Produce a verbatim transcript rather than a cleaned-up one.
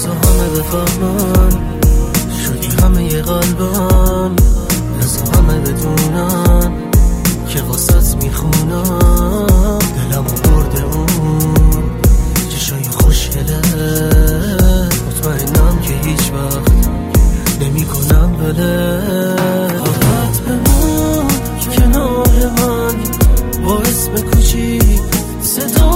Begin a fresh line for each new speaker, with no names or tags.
واسه همه بفهمن شدی همه ی قلبم، از همه بدونن که واسط میخونم. دلمو برده اون چشای خوشگله، مطمئنم که هیچ وقت نمی کنم بله. فقط بمون کنار من با اسم کوچیک صدا